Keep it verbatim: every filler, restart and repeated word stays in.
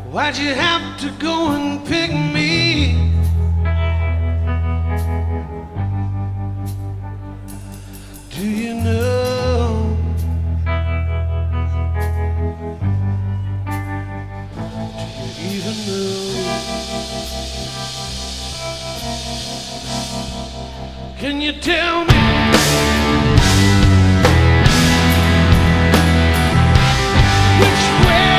Why'd you have to go and pick me? Do you know? Do you even know? Can you tell me? Which way?